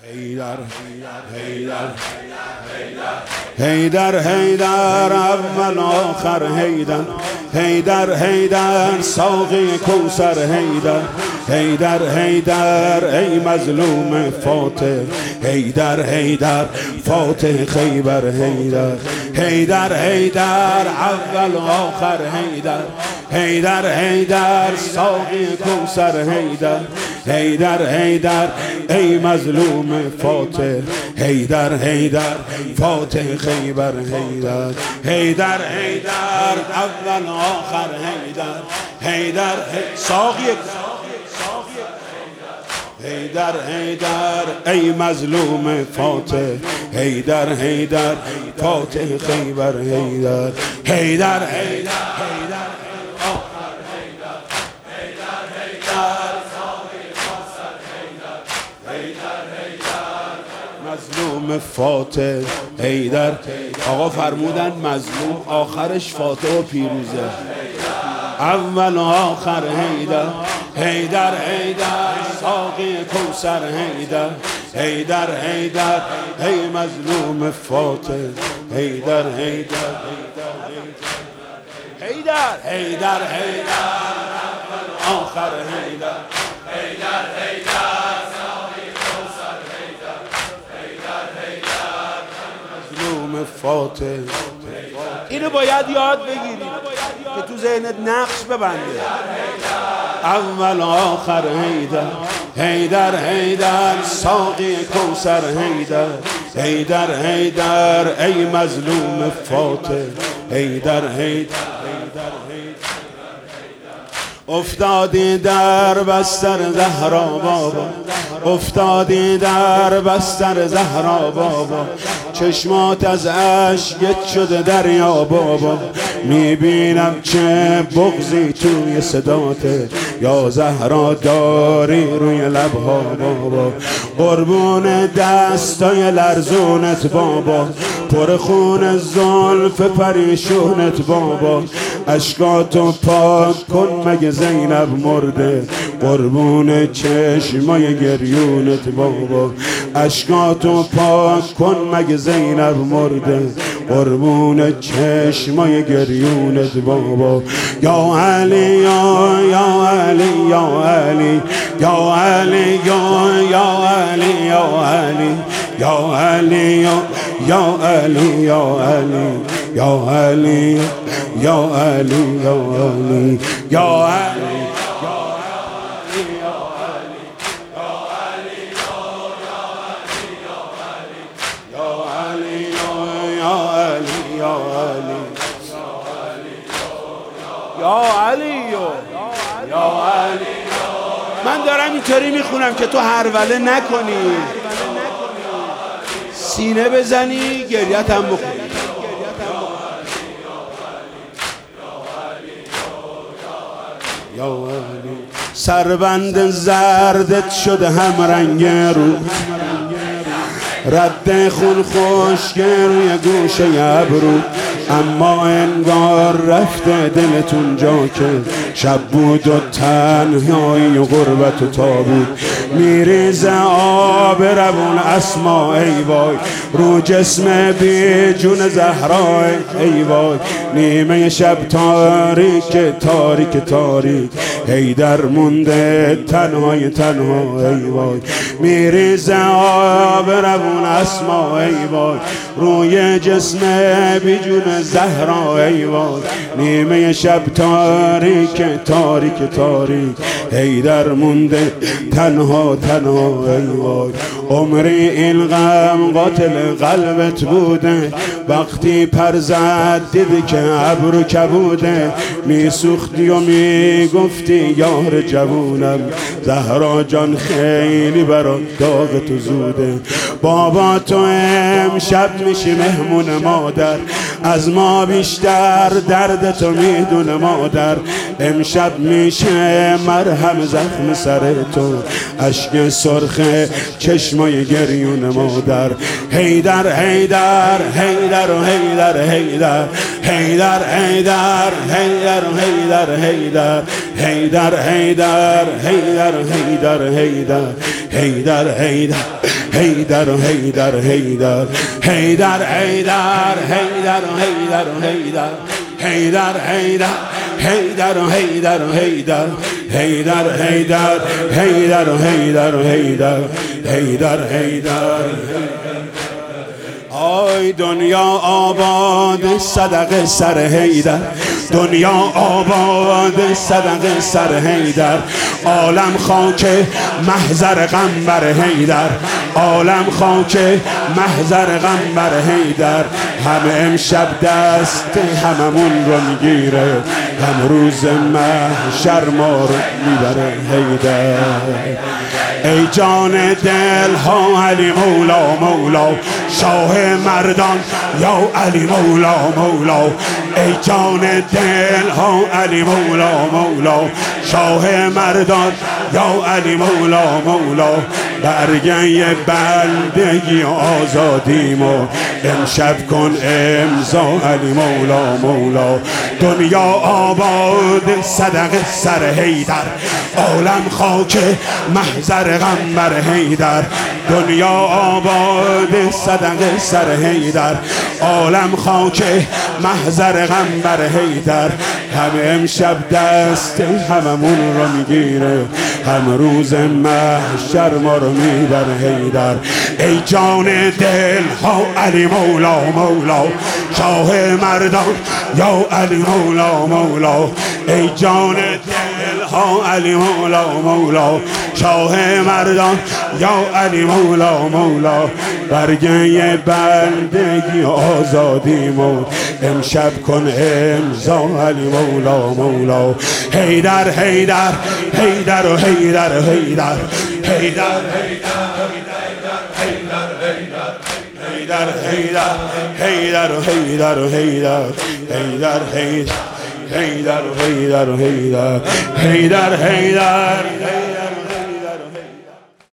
حیدر حیدر حیدر حیدر اول آخر حیدر حیدر حیدر ساقی کوثر حیدر حیدر حیدر ای مظلوم فاتح حیدر حیدر فاتح خیبر حیدر حیدر حیدر اول آخر حیدر حیدر حیدر ساقی کوثر حیدر حیدر حیدر ای مظلوم فاتح حیدر حیدر فاتح خیبر حیدر حیدر حیدر اول آخر حیدر حیدر ساقی حیدر حیدر ای مظلوم فاتح حیدر حیدر فاتح خیبر حیدر حیدر حیدر مظلوم فاتح حیدر. آقا فرمودن مظلوم آخرش فاتح و پیروزه، اول و آخر حیدر حیدر حیدر ساقی کوثر حیدر حیدر حیدر ای مظلوم فاتح حیدر حیدر حیدر حیدر حیدر آخر حیدر حیدر حیدر ساقی کوثر حیدر حیدر حیدر مظلوم فاتح. اینو باید یاد بگیری که تو ذهنت نقش ببنده. اول آخر حیدر حیدر حیدر ساقی کوثر حیدر حیدر حیدر ای مظلوم فاتح حیدر حیدر افتادی در بستر زهرا بابا افتادی در بستر زهرا بابا چشمات از اشک شده دریا بابا میبینم چه بغضی توی صداته یا زهرا داری روی لبها بابا قربون دستای لرزونت بابا پر خون زلف پریشونت بابا اشکاتو پاک کن مگه زینب مرده قربون چشمای گریونت بابا اشکاتو پاک کن مگه زینب مرده قربون چشمای گریونت بابا یا علی یا علی یا علی یا علی یا علی یا علی یا علی یا علی یا علی یا علی یا علی یا علی من دارم اینطوری میخونم که تو هروله نکنی، سینه بزنی گریت هم بکنی. سربند زردت شده هم رنگ رو رد خون خشک روی گوشه ابرو اما انگار رفته دلتون جا که شب بود و تنهایی و غربت و تابود میریزه آب روون اسما ای وای رو جسم بی جون زهرا ای وای نیمه شب تاریک تاریک تاریک حیدر مونده تنهای تنها ای وای میریزه آب روون اسما ای وای روی جسم بی جون زهرا ای وای نیمه شب تاریک تاریک تاریک حیدر مونده تنها تنها ای وای عمری این غم قاتل قلبت بوده وقتی پر زد دیدی که ابرو کبوده میسوختی و میگفتی یار جوونم زهرا جان خیلی برات داغ تو زوده بابا تو امشب میشی مهمون مادر از ما بیشتر درد تو میدونه مادر امشب میشه مرهم زخم سر تو اشک سرخ چشم چشمای گریون مادر. حیدر حیدر حیدر و حیدر حیدر حیدر حیدر حیدر و حیدر حیدر حیدر حیدر حیدر و حیدر حیدر حیدر حیدر حیدر و حیدر حیدر حیدر حیدر حیدر و حیدر و حیدر حیدر حیدر حیدر و حیدر و حیدر حیدر حیدر حیدر و حیدر و حیدر حیدر حیدر. آی دنیا آباد صدق سر حیدر، دنیا آباد صدق سر حیدر. عالم خاک محضر غمبر حیدر، عالم خاک محضر غمبر حیدر. همه امشب دست هممون رو میگیره، هم روز محشر ما رو میبره حیدر. ای جان دل ها علی مولا مولا، شاه مردان یا علی مولا مولا. ای جان دل ها علی مولا مولا، شاه مردان یا علی مولا مولا. برگه بندگی آزادیمو امشب کن امضا علی مولا مولا. دنیا آباد صدق سر حیدر، عالم خاک محضر غمبر حیدر. دنیا آباد صدق سر حیدر، عالم خاک محضر غمبر حیدر. همه امشب دست هممون رو میگیره، هم روز محشر ما رو میبر حیدر. ای جان دل ها علی مولا مولا، شاه مردان یا علی مولا مولا. ای جان دل ها علی مولا مولا، شاه مردان یا علی مولا مولا. برگه بندگی آزادیمو امشب کن امضا علی مولا مولا. حیدر حیدر حیدر و حیدر حیدر حیدر حیدر حیدر حیدر و حیدر و حیدر حیدر حیدر حیدر و حیدر و حیدر حیدر حیدر